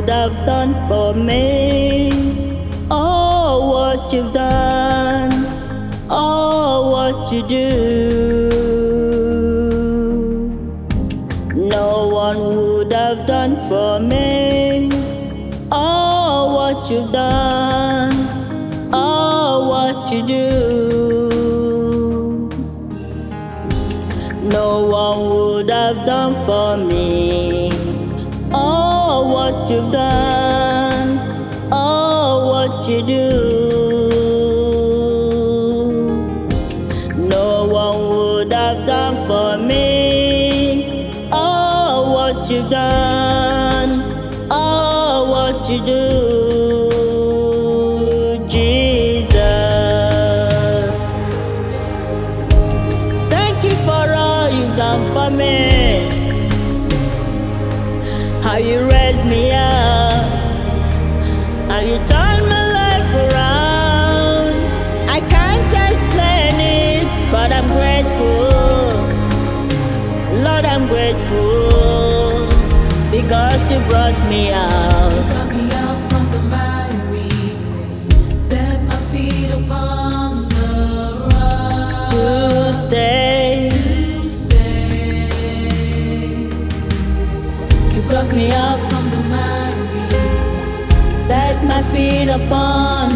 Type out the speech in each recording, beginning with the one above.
would have done for me. Oh, what you've done, oh, what you do. No one would have done for me. Oh, what you've done, oh, what you do. No one would have done for me. Oh, what you've done, oh, what you do. No one would have done for me. Oh, what you've done, oh, what you do. Jesus, thank you for all you've done for me. How you raised me up, how you turned my life around. I can't explain it, but I'm grateful. Lord, I'm grateful because you brought me out. Brought me out from the miry clay, set my feet upon the rock To stay. You brought me out from the miry clay, Set my feet upon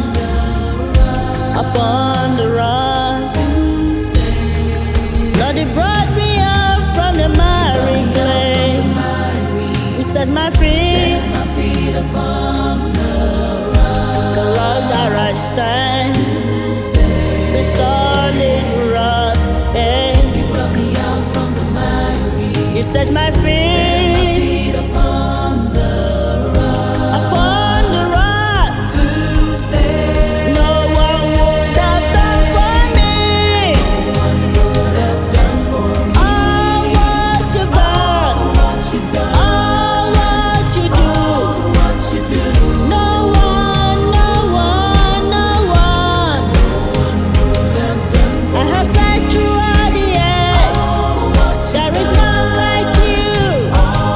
the rock. to stay. Lord, you brought me out from the miry clay. You set my feet, Set my feet upon the rock that I stand, to stay. the solid rock. Yeah. You brought me out from the miry, You set my feet feet upon the upon the rock. to stay. No one would have done for me. One would have done for me Oh, what you've done, what you've done, oh, what you do. what you do. No one, no one, no one. Would have done for I have searched throughout the earth. what you There is none like you. all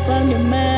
upon the man.